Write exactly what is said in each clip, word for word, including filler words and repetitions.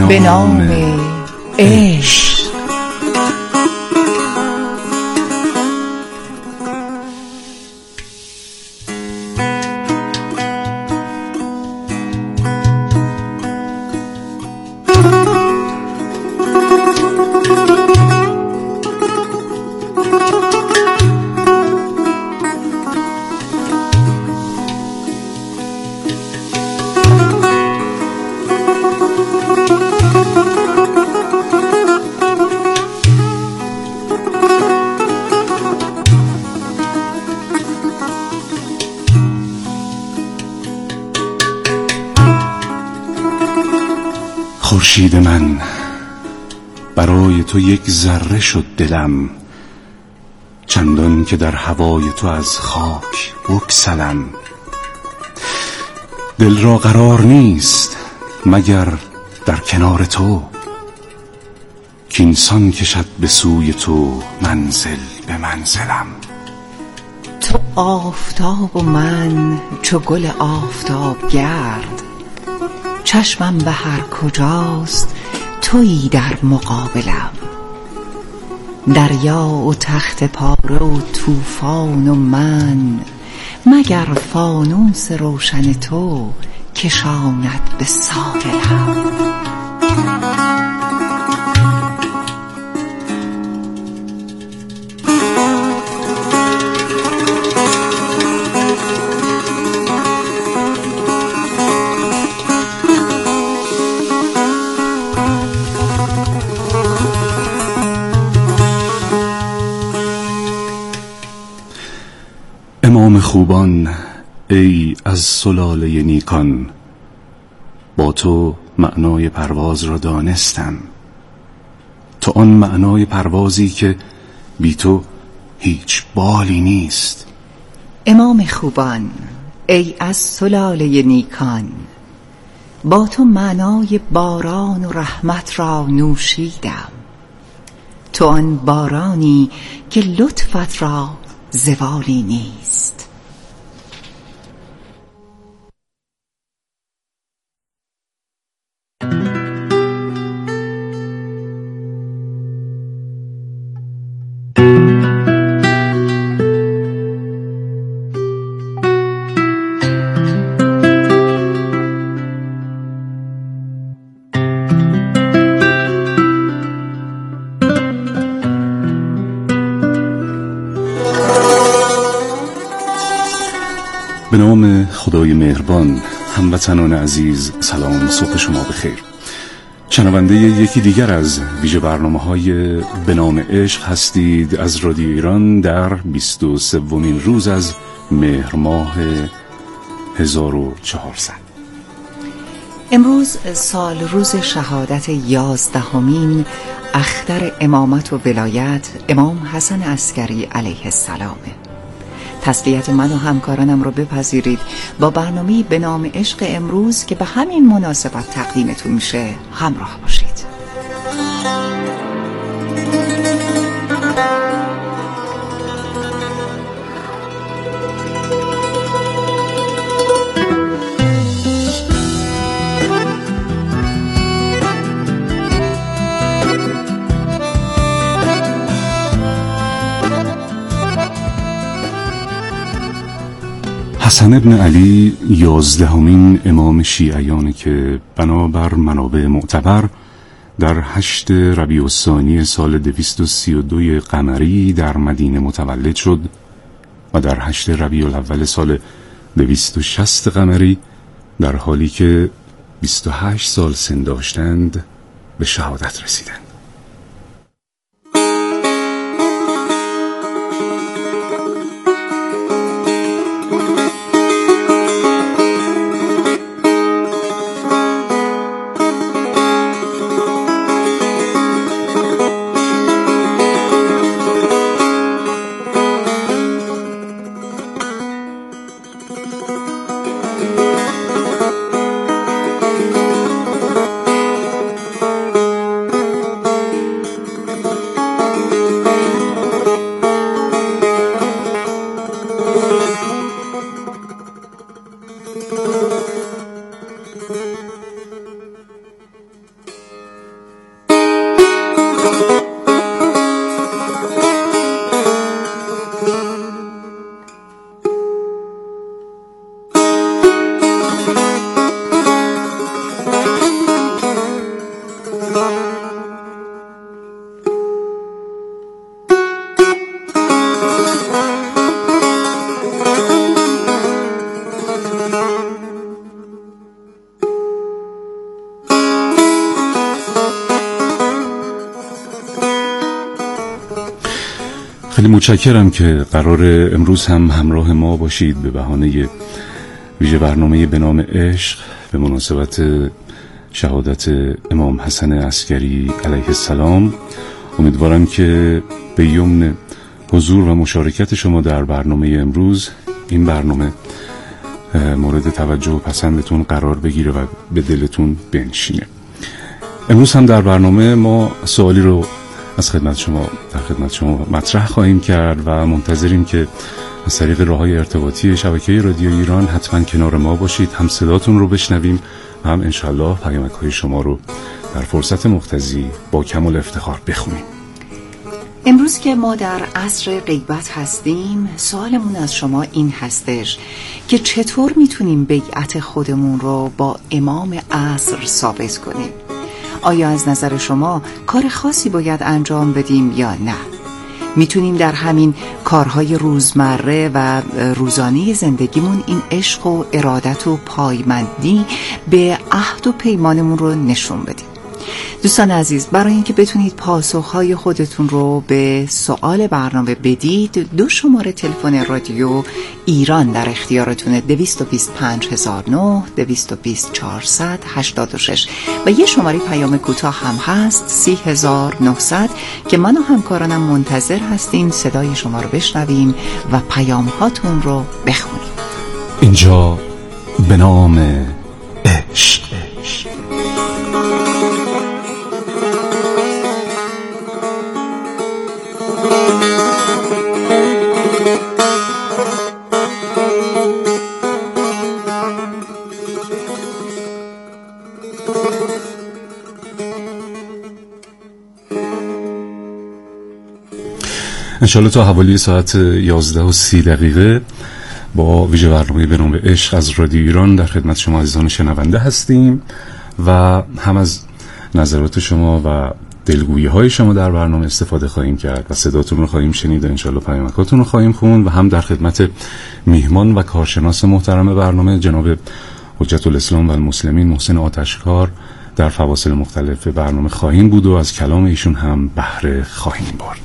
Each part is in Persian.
به نام عشق. خورشید من، برای تو یک ذره شد دلم، چندان که در هوای تو از خاک بگسلم. دل را قرار نیست مگر در کنار تو، کینسان کشد به سوی تو منزل به منزلم. تو آفتاب و من چو گل آفتاب گرد، چشمم به هر کجاست تویی در مقابلم. دریا و تخت پاره و طوفان و من، مگر فانوس روشن تو کشاند به ساحلم. امام خوبان، ای از سلاله نیکان، با تو معنای پرواز را دانستم. تو آن معنای پروازی که بی تو هیچ بالی نیست. امام خوبان، ای از سلاله نیکان، با تو معنای باران و رحمت را نوشیدم. تو آن بارانی که لطفت را زوالی نیست. به نام خدای مهربان. هموطنان عزیز، سلام، صبح شما بخیر. شنونده یکی دیگر از ویژه برنامه‌های به نام عشق هستید از رادیو ایران در بیست و سومین روز از مهر ماه هزار و چهارصد. امروز سال روز شهادت یازدهمین اختر امامت و ولایت امام حسن عسکری علیه السلامه. تسلیت من و همکارانم رو بپذیرید با برنامه به نام عشق امروز که به همین مناسبت تقدیمتون میشه همراه باشید. حسن ابن علی یازدهمین امام شیعیانه که بنابر منابع معتبر در هشت ربیع الثانی سال دویست و سی و دو قمری در مدینه متولد شد و در هشت ربیع الاول سال دویست و شصت قمری در حالی که بیست و هشت سال سن داشتند به شهادت رسیدند. خیلی متشکرم که قرار امروز هم همراه ما باشید به بهانه ویژه برنامه به نام عشق به مناسبت شهادت امام حسن عسکری علیه السلام. امیدوارم که به یمن حضور و مشارکت شما در برنامه امروز این برنامه مورد توجه و پسندتون قرار بگیره و به دلتون بنشینه. امروز هم در برنامه ما سوالی رو از خدمت شما در خدمت شما مطرح خواهیم کرد و منتظریم که از طریق راه‌های ارتباطی شبکه رادیو ایران حتما کنار ما باشید، هم صداتون رو بشنویم و هم انشالله پیامک‌های شما رو در فرصت مقتضی با کمال افتخار بخونیم. امروز که ما در عصر غیبت هستیم، سوالمون از شما این هستش که چطور میتونیم بیعت خودمون رو با امام عصر ثابت کنیم؟ آیا از نظر شما کار خاصی باید انجام بدیم یا نه؟ میتونیم در همین کارهای روزمره و روزانه زندگیمون این عشق و ارادت و پایمندی به عهد و پیمانمون رو نشون بدیم. دوستان عزیز، برای اینکه بتونید پاسخهای خودتون رو به سوال برنامه بدید، دو شماره تلفن رادیو ایران در اختیارتونه: دویست و بیست و پنج هزار و نه، دویست و بیست چهارصد و هشتاد و شش و یه شماره پیام کوتاه هم هست سی هزار و نهصد که من و همکارانم منتظر هستیم صدای شما رو بشنویم و پیام هاتون رو بخونیم. اینجا به نام عشق. انشالله تا حوالی ساعت یازده و سی دقیقه با ویژه برنامه به نام عشق از رادیو ایران در خدمت شما عزیزان شنونده هستیم و هم از نظرات شما و دلگویی های شما در برنامه استفاده خواهیم کرد و صداتون رو خواهیم شنید و انشالله پیامکاتون رو خواهیم خوند و هم در خدمت میهمان و کارشناس محترم برنامه جناب حجت الاسلام و المسلمین محسن آتشکار در فواصل مختلف برنامه خواهیم بود و از کلام ایشون هم بهره خواهیم برد.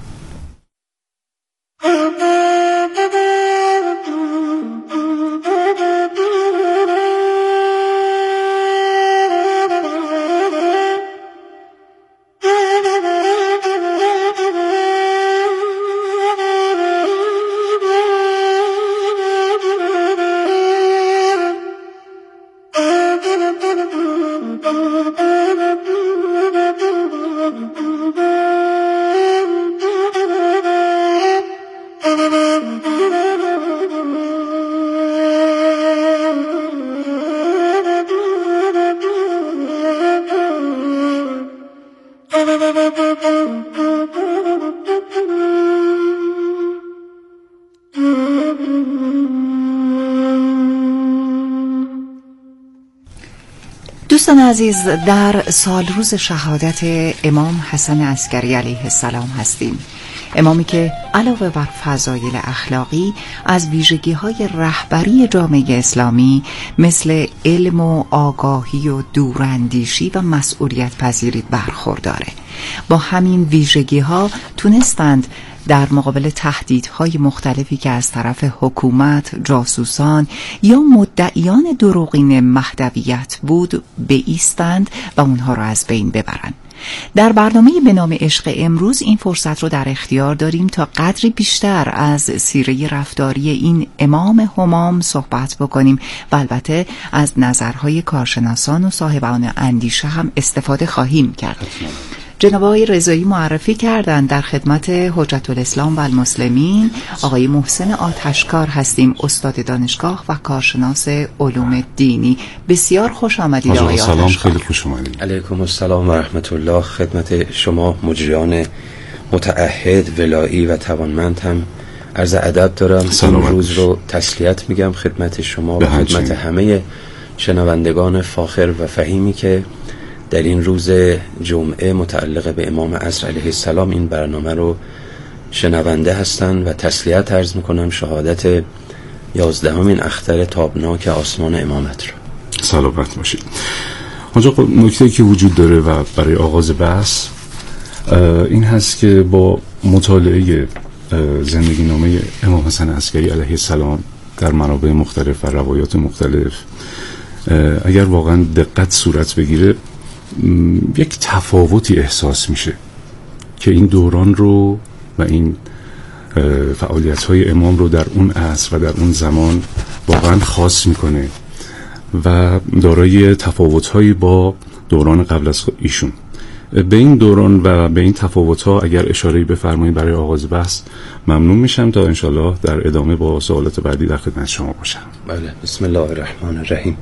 دوستان عزیز، در سال روز شهادت امام حسن عسکری علیه السلام هستیم. امامی که علاوه بر فضایل اخلاقی از ویژگی‌های رهبری جامعه اسلامی مثل علم و آگاهی و دوراندیشی و مسئولیت پذیری برخورداره. با همین ویژگی‌ها تونستند در مقابل تهدیدهای مختلفی که از طرف حکومت، جاسوسان یا مدعیان دروغین مهدویت بود بایستند و اونها را از بین ببرند. در برنامه به نام عشق امروز این فرصت رو در اختیار داریم تا قدری بیشتر از سیره رفتاری این امام همام صحبت بکنیم و البته از نظرهای کارشناسان و صاحبان اندیشه هم استفاده خواهیم کرد. جناب آقای رضایی معرفی کردند در خدمت حجت الاسلام و المسلمین آقای محسن آتشکار هستیم، استاد دانشگاه و کارشناس علوم دینی. بسیار خوش آمدید آقای آتشکار. سلام، خیلی خوش آمدید. علیکم السلام و رحمت الله. خدمت شما مجریان متعهد ولایی و توانمند هم عرض ادب دارم. این روز رو تسلیت میگم خدمت شما و خدمت همه شنوندگان فاخر و فهیمی که در این روز جمعه متعلق به امام عصر علیه السلام این برنامه رو شنونده هستند و تسلیت عرض میکنم شهادت یازدهمین اختر تابناک آسمان امامت رو. سلامت باشید. آنجا نکته‌ای که وجود داره و برای آغاز بحث این هست که با مطالعه زندگی نامه امام حسن عسکری علیه السلام در منابع مختلف و روایات مختلف اگر واقعا دقت صورت بگیره یک تفاوتی احساس میشه که این دوران رو و این فعالیت‌های امام رو در اون عصر و در اون زمان واقعا خاص میکنه و دارای تفاوت‌هایی با دوران قبل از ایشون. به این دوران و به این تفاوت‌ها اگر اشاره‌ای بفرمایید برای آغاز بحث ممنون میشم تا انشالله در ادامه با سوالات بعدی در خدمت شما باشم. بله، بسم الله الرحمن الرحیم.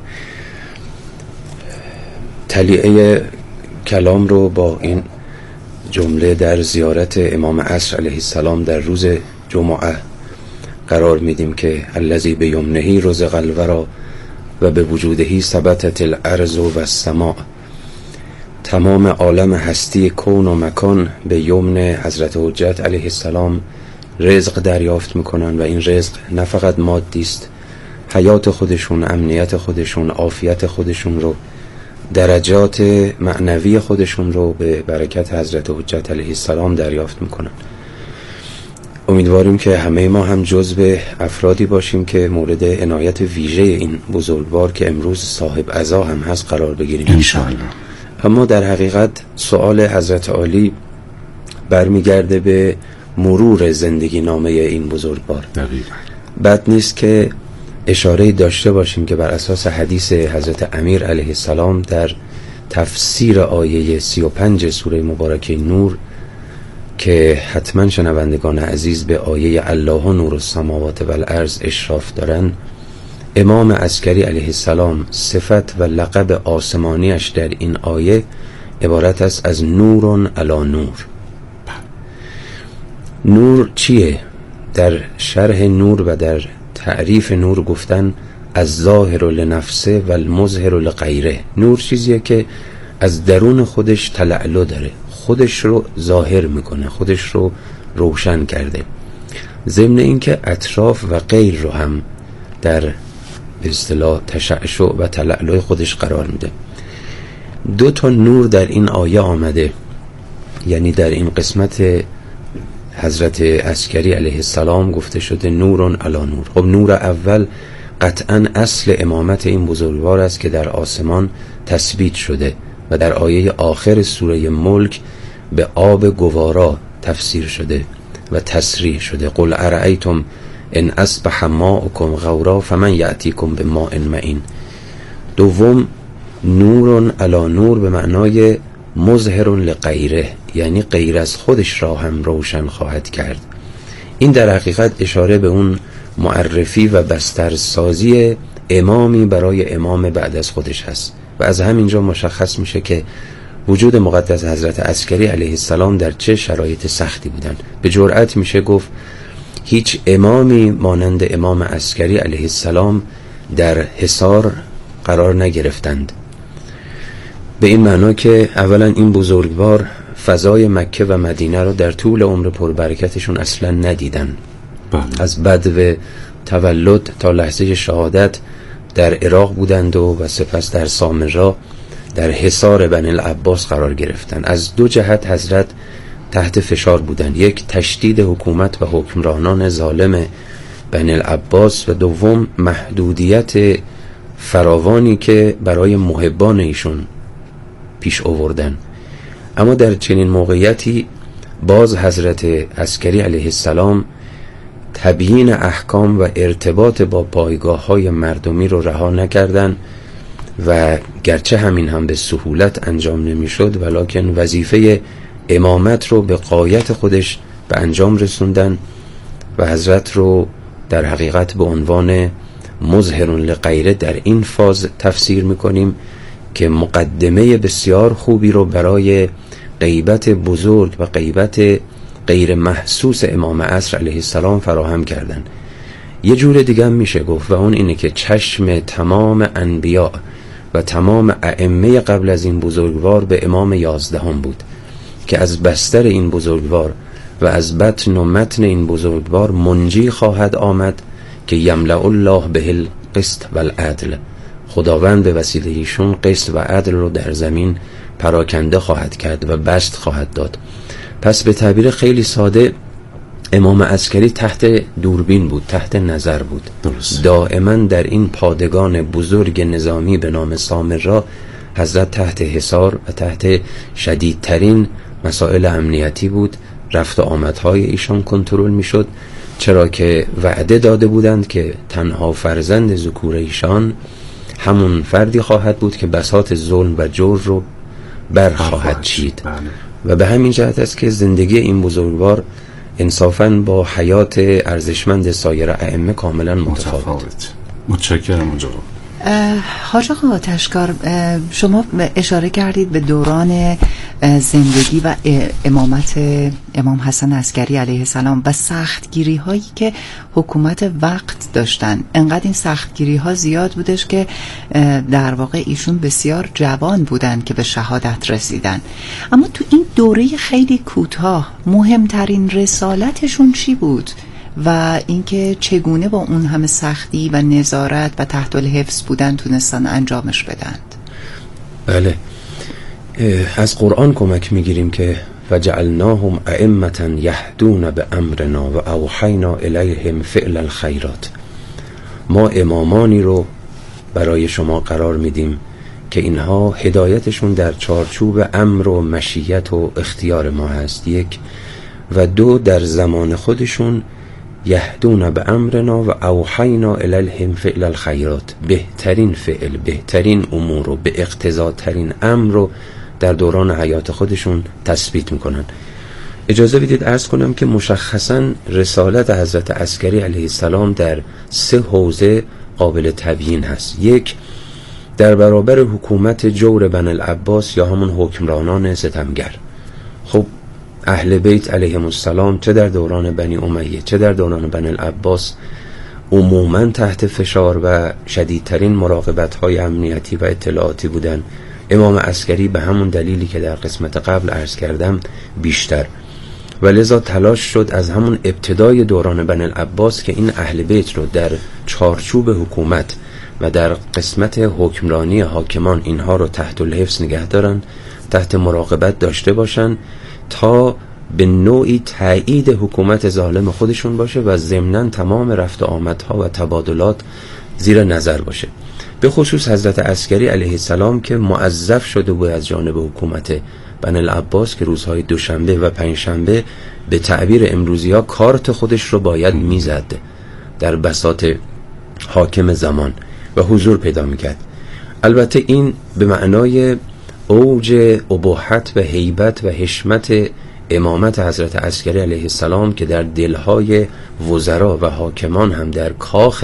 تلیعه کلام رو با این جمله در زیارت امام عصر علیه السلام در روز جمعه قرار میدیم که الذی بیمنه رزق الورا و به وجودهی ثبتت الارض و السماء. تمام عالم هستی کون و مکان به یمن حضرت حجت علیه السلام رزق دریافت میکنن و این رزق نه فقط مادی است، حیات خودشون، امنیت خودشون، عافیت خودشون رو، درجات معنوی خودشون رو به برکت حضرت حجت علیه السلام دریافت میکنن. امیدواریم که همه ما هم جزو افرادی باشیم که مورد عنایت ویژه این بزرگوار که امروز صاحب عزا هم هست قرار بگیریم انشاءالله. اما در حقیقت سوال حضرت عالی برمیگرده به مرور زندگی نامه این بزرگوار. دقیقاً. بد نیست که اشاره داشته باشیم که بر اساس حدیث حضرت امیر علیه السلام در تفسیر آیه سی و پنج سوره مبارکه نور که حتما شنوندگان عزیز به آیه الله نور السماوات و الارض اشراف دارن، امام عسکری علیه السلام صفت و لقب آسمانیش در این آیه عبارت است از نورون علی نور. نور چیه؟ در شرح نور و در تعریف نور گفتن از ظاهر لنفسه و المظهر لغیره. نور چیزیه که از درون خودش تلألؤ داره، خودش رو ظاهر میکنه، خودش رو روشن کرده، ضمن اینکه اطراف و غیر رو هم در به اصطلاح تشعشع و تلألؤ خودش قرار میده. دو تا نور در این آیه آمده، یعنی در این قسمت حضرت عسکری علیه السلام گفته شده نورون علی نور. خب نور اول قطعا اصل امامت این بزرگوار است که در آسمان تثبیت شده و در آیه آخر سوره ملک به آب گوارا تفسیر شده و تصریح شده. قل ارأیتم ان اصبح ماؤکم غورا فمن یأتیکم بماء معین. دوم نورون علی نور به معنای مظهر لغیره، یعنی غیر از خودش را هم روشن خواهد کرد. این در حقیقت اشاره به اون معرفی و بسترسازی امامی برای امام بعد از خودش هست و از همینجا مشخص میشه که وجود مقدس حضرت عسکری علیه السلام در چه شرایط سختی بودن. به جرأت میشه گفت هیچ امامی مانند امام عسکری علیه السلام در حصار قرار نگرفتند، به این معنا که اولا این بزرگوار فضای مکه و مدینه رو در طول عمر پربرکتشون اصلا ندیدن. بله. از بدو تولد تا لحظه شهادت در عراق بودند و, و سپس در سامرا در حصار بنی العباس قرار گرفتند. از دو جهت حضرت تحت فشار بودند، یک تشدید حکومت و حکمرانان ظالم بنی العباس و دوم محدودیت فراوانی که برای محبان ایشون پیش آوردن. اما در چنین موقعیتی باز حضرت عسکری علیه السلام تبیین احکام و ارتباط با پایگاه های مردمی رو رها نکردن و گرچه همین هم به سهولت انجام نمی شد ولکن وظیفه امامت رو به غایت خودش به انجام رسوندن و حضرت رو در حقیقت به عنوان مظهر لغیره در این فاز تفسیر میکنیم که مقدمه بسیار خوبی رو برای غیبت بزرگ و غیبت غیر محسوس امام عصر علیه السلام فراهم کردن. یه جور دیگه هم میشه گفت و اون اینه که چشم تمام انبیاء و تمام ائمه قبل از این بزرگوار به امام یازدهم بود که از بستر این بزرگوار و از بطن و متن این بزرگوار منجی خواهد آمد که یملأ الله به القسط و العدل. خداوند به وسیله ایشون قسط و عدل رو در زمین پراکنده خواهد کرد و بسط خواهد داد. پس به تعبیر خیلی ساده امام عسکری تحت دوربین بود، تحت نظر بود. درست. دائما در این پادگان بزرگ نظامی به نام سامرا حضرت تحت حصار و تحت شدیدترین مسائل امنیتی بود. رفت و آمدهای ایشان کنترل میشد، چرا که وعده داده بودند که تنها فرزند ذکور ایشان همون فردی خواهد بود که بساط ظلم و جور رو بر خواهد چید. و به همین جهت است که زندگی این بزرگوار انصافاً با حیات ارزشمند سایر ائمه کاملا متفاوت. متشکرم جناب. حاج آقا آتشکار، شما اشاره کردید به دوران زندگی و امامت امام حسن عسکری علیه السلام و سختگیری هایی که حکومت وقت داشتن. انقدر این سختگیری ها زیاد بودش که در واقع ایشون بسیار جوان بودن که به شهادت رسیدن. اما تو این دوره خیلی کوتاه مهمترین رسالتشون چی بود؟ و اینکه چگونه با اون همه سختی و نظارت و تحت الحفظ بودن تونستن انجامش بدند؟ بله، از قرآن کمک میگیریم که وجعلناهم ائمة یهدون بامرنا و اوحینا الیهم فعل الخیرات. ما امامانی رو برای شما قرار میدیم که اینها هدایتشون در چارچوب امر و مشیت و اختیار ما هست، یک. و دو، در زمان خودشون یهدون به امرنا و اوحینا الیهم فعل الخیرات، بهترین فعل، بهترین امور رو، به اقتضاترین امر رو در دوران حیات خودشون تثبیت میکنن. اجازه بدید عرض کنم که مشخصا رسالت حضرت عسکری علیه السلام در سه حوزه قابل تبیین هست. یک، در برابر حکومت جور بن العباس یا همون حکمرانان ستمگر. خب اهل بیت علیهم السلام چه در دوران بنی امیه چه در دوران بنی العباس عموما تحت فشار و شدیدترین مراقبت‌های امنیتی و اطلاعاتی بودند. امام عسکری به همون دلیلی که در قسمت قبل عرض کردم بیشتر، و لذا تلاش شد از همون ابتدای دوران بنی العباس که این اهل بیت رو در چارچوب حکومت و در قسمت حکمرانی حاکمان اینها رو تحت الحفظ نگه دارن، تحت مراقبت داشته باشن تا به نوعی تایید حکومت ظالم خودشون باشه و ضمناً تمام رفت و آمدها و تبادلات زیر نظر باشه. به خصوص حضرت عسکری علیه السلام که موظف شده بود از جانب حکومت بنی العباس که روزهای دوشنبه و پنجشنبه به تعبیر امروزی ها کارت خودش رو باید میزد در بساط حاکم زمان و حضور پیدا میکرد. البته این به معنای اوج اباحت و هیبت و حشمت امامت حضرت عسکری علیه السلام که در دلهای وزرا و حاکمان هم در کاخ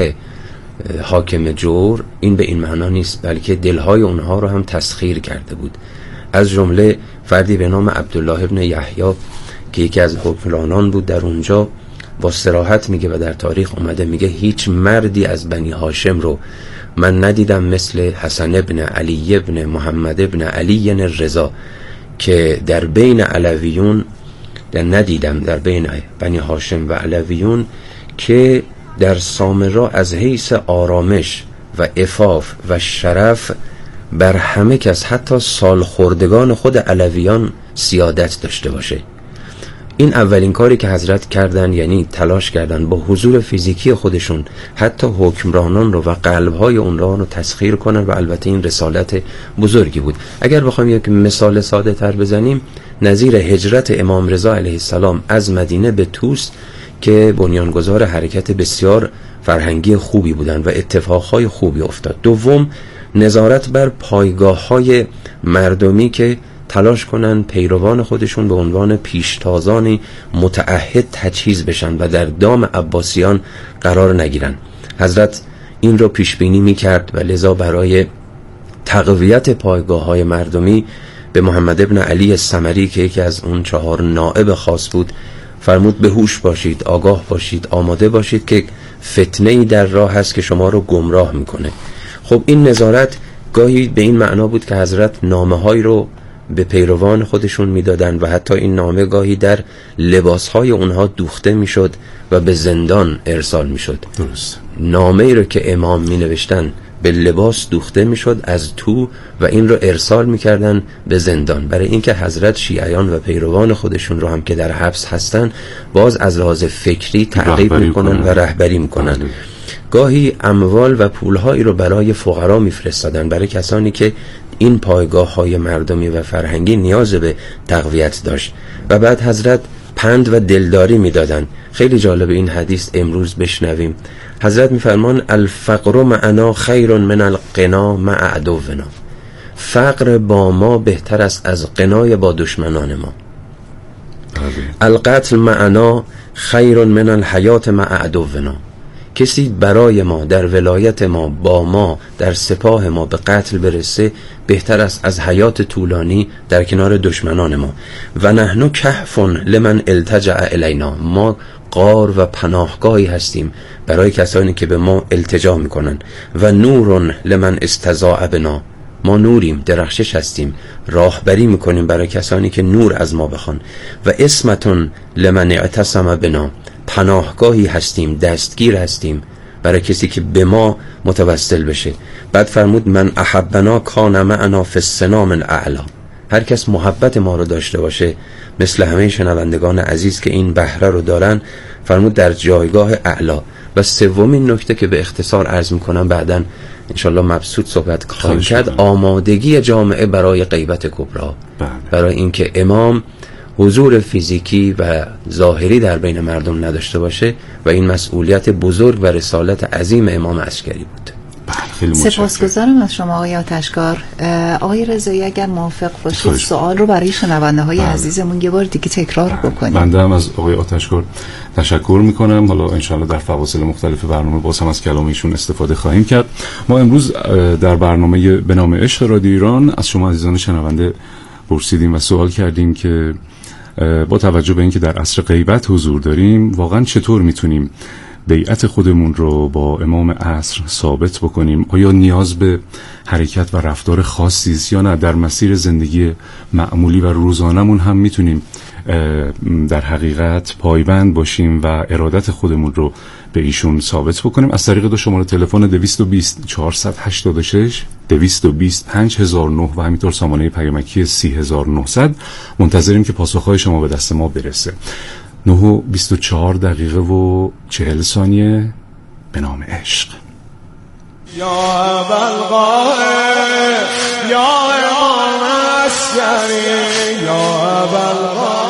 حاکم جور، این به این معنا نیست، بلکه دلهای اونها رو هم تسخیر کرده بود. از جمله فردی به نام عبدالله ابن یحیی که یکی از حکمرانان بود در اونجا با صراحت میگه و در تاریخ اومده میگه هیچ مردی از بنی هاشم رو من ندیدم مثل حسن ابن علی ابن محمد ابن علی الرضا که در بین علویون در ندیدم در بین بنی هاشم و علویون که در سامرا از حیث آرامش و عفاف و شرف بر همه کس حتی سالخوردگان خود علویان سیادت داشته باشه. این اولین کاری که حضرت کردن، یعنی تلاش کردن با حضور فیزیکی خودشون حتی حکمرانان رو و قلبهای اونها رو تسخیر کنن و البته این رسالت بزرگی بود. اگر بخوایم یک مثال ساده تر بزنیم، نظیر هجرت امام رضا علیه السلام از مدینه به توس که بنیانگذار حرکت بسیار فرهنگی خوبی بودن و اتفاقهای خوبی افتاد. دوم، نظارت بر پایگاه‌های مردمی که تلاش کنن پیروان خودشون به عنوان پیشتازانی متعهد تجهیز بشن و در دام عباسیان قرار نگیرن. حضرت این رو پیش بینی می‌کرد و لذا برای تقویت پایگاه‌های مردمی به محمد ابن علی السمری که یکی از اون چهار نائب خاص بود فرمود به هوش باشید، آگاه باشید، آماده باشید که فتنه‌ای در راه هست که شما رو گمراه میکنه. خب این نظارت گاهی به این معنا بود که حضرت نامه‌هایی رو به پیروان خودشون میدادن و حتی این نامه گاهی در لباسهای اونها دوخته میشد و به زندان ارسال میشد. درست. نامه‌ای رو که امام می نوشتن به لباس دوخته میشد از تو و این رو ارسال میکردن به زندان، برای اینکه حضرت شیعیان و پیروان خودشون رو هم که در حبس هستن باز از لحاظ فکری تعقیب میکنن و رهبری میکنن. گاهی اموال و پولهایی رو برای فقرا میفرستادن، برای کسانی که این پایگاه های مردمی و فرهنگی نیاز به تقویت داشت و بعد حضرت پند و دلداری میدادن. خیلی جالب این حدیث امروز بشنویم. حضرت میفرمان الفقر معنا خیر من القنا مع عدونا. فقر با ما بهتر است از قنای با دشمنان ما. القتل معنا خیر من الحیات مع عدونا. کسی برای ما در ولایت ما با ما در سپاه ما به قتل برسه بهتر است از حیات طولانی در کنار دشمنان ما. و نحنو کهف لمن التجع الینا. ما غار و پناهگاهی هستیم برای کسانی که به ما التجا میکنن. و نور لمن استضاء بنا. ما نوریم، درخشش هستیم، راهبری میکنیم برای کسانی که نور از ما بخوان. و اسمتون لمن اعتصم بنا. پناهگاهی هستیم، دستگیر هستیم برای کسی که به ما متوسل بشه. بعد فرمود من احبنا کان معنا فی السنام الاعلی. هر کس محبت ما رو داشته باشه مثل همه شنوندگان عزیز که این بهره رو دارن، فرمود در جایگاه اعلا. و سومین نکته که به اختصار عرض میکنم بعداً انشالله مبسوط صحبت خواهیم کرد، آمادگی جامعه برای غیبت کبرا، برای اینکه امام حضور فیزیکی و ظاهری در بین مردم نداشته باشه و این مسئولیت بزرگ و رسالت عظیم امام عسکری بود. سپاسگزارم از شما آقای آتشکار. آقای رضایی اگر موافق باشید سوال رو برای شنونده های عزیزمون یه بار دیگه تکرار بکنیم. بنده هم از آقای آتشکار تشکر میکنم. حالا انشاءالله در فواصل مختلف برنامه باز هم از کلام ایشون استفاده خواهیم کرد. ما امروز در برنامه به نام عشق رادیو ایران از شما عزیزان شنونده پرسیدیم و سوال کردیم که با توجه به اینکه در عصر غیبت حضور داریم واقعا چطور میتونیم بیعت خودمون رو با امام عصر ثابت بکنیم؟ آیا نیاز به حرکت و رفتار خاصی است یا نه در مسیر زندگی معمولی و روزانمون هم میتونیم در حقیقت پایبند باشیم و ارادت خودمون رو به ایشون ثابت بکنیم؟ از طریق دو شماره تلفن دویست و بیست چهارصد و هشتاد و شش دویست و بیست پنج هزار و نه و همینطور سامانه پیامکی سی هزار و نهصد منتظریم که پاسخهای شما به دست ما برسه. نه و بیست و چهار دقیقه و چهل ثانیه. به نام عشق. یا ابوالقاسم یا امام عسکری یا ابوالقاسم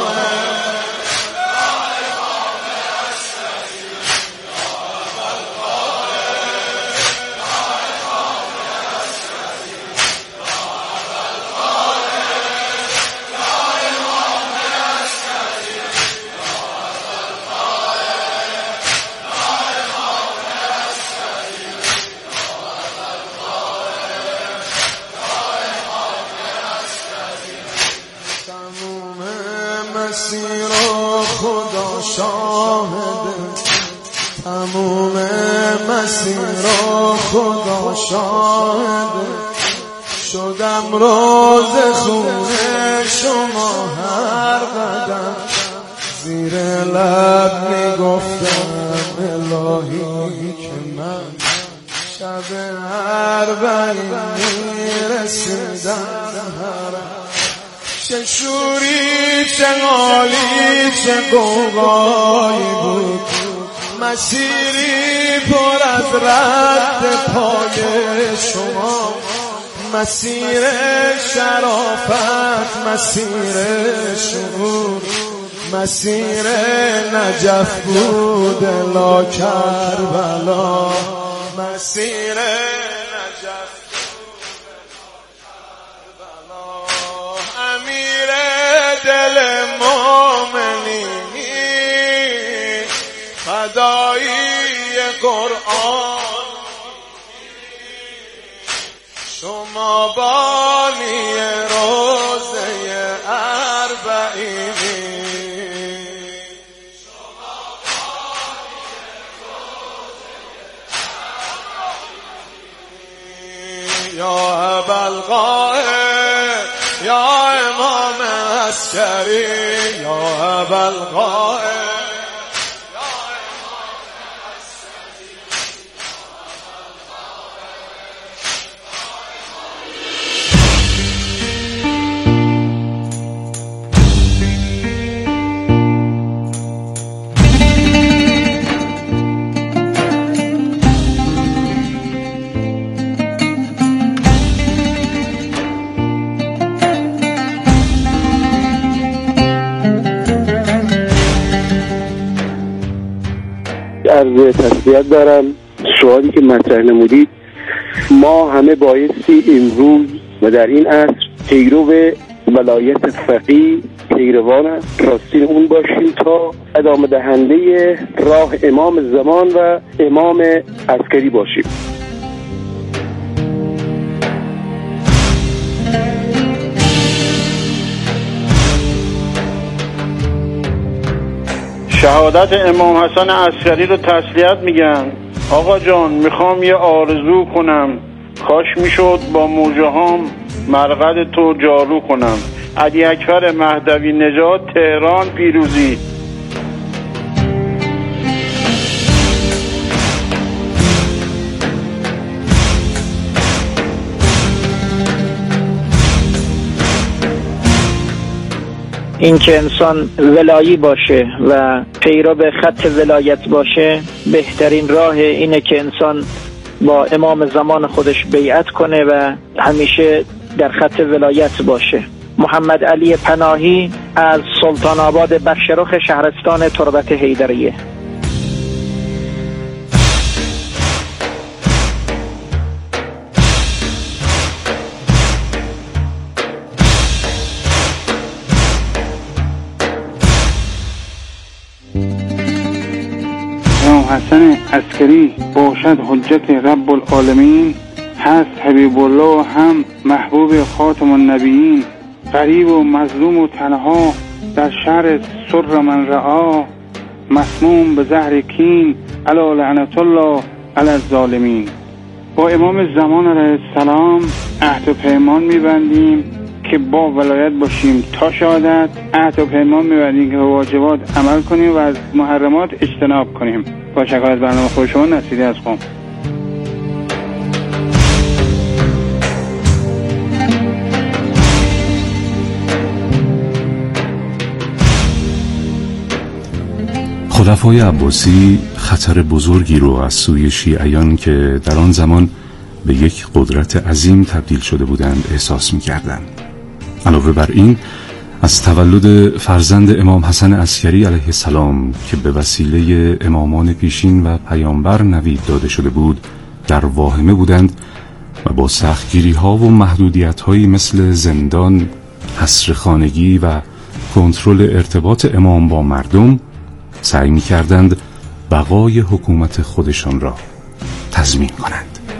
مسیر خدا شاهد، تموم مسیر خدا شاهد، شدم روز خونه شما هر قدم، زیر لب میگفتم الهی که من شب اربعین میرسیدم هرم، چه شوری چه غالی چه قوقایی بود، مسیری پر از رد پای شما، مسیر شرافت، مسیر شعور، مسیر نجف بود لا کربلا، مسیر نجف دل مومنی فدایی قرآن، شما بانی روزه اربعینی، شما بانی روزه اربعینی، یا ابوالقاسم یا امام عسکری یا ابوالقاسم یا امام عسکری عرض تسلیت دارم. سوالی که مطرح نمودید، ما همه بایستی امروز و در این عصر پیرو ولایت فقیه پیروان راستین اون باشیم تا ادامه دهنده راه امام زمان و امام عسکری باشیم. شهادت امام حسن عسکری رو تسلیت میگم. آقا جان میخوام یه آرزو کنم، کاش میشد با موجه هام مرقد تو جارو کنم. علی اکبر مهدوی نژاد، تهران، پیروزی. این که انسان ولایی باشه و پیرو به خط ولایت باشه، بهترین راه اینه که انسان با امام زمان خودش بیعت کنه و همیشه در خط ولایت باشه. محمد علی پناهی از سلطان آباد بخشرخ شهرستان تربت حیدریه. امام حسن عسکری باشد حجت رب العالمین، هست حبیب الله هم محبوب خاتم النبیین. غریب و مظلوم و تنها در شهر سر من رعا، مسموم به زهر کین علی لعنت الله علی الظالمین. با امام زمان علیه السلام عهد و پیمان میبندیم که با ولایت باشیم تا شهادت. عهد و پیمان میبندیم که واجبات عمل کنیم و از محرمات اجتناب کنیم. با شکر از برنامه خود شما، نصیری از قم. خلفای عباسی خطر بزرگی رو از سوی شیعیان که در آن زمان به یک قدرت عظیم تبدیل شده بودند احساس می‌کردند. علاوه بر این، از تولد فرزند امام حسن عسکری علیه السلام که به وسیله امامان پیشین و پیامبر نوید داده شده بود در واهمه بودند و با سختگیری‌ها و محدودیت‌هایی مثل زندان، حصر خانگی و کنترل ارتباط امام با مردم سعی می‌کردند بقای حکومت خودشان را تضمین کنند.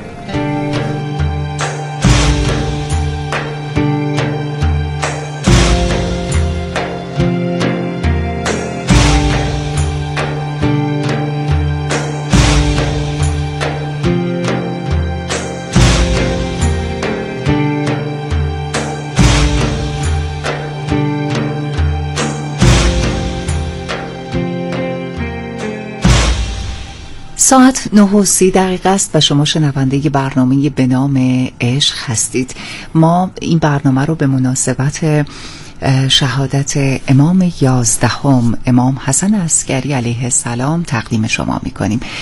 ساعت نه و سی دقیقه است و شما شنونده برنامه به نام عشق هستید. ما این برنامه رو به مناسبت شهادت امام یازدهم امام حسن عسکری علیه السلام تقدیم شما می‌کنیم.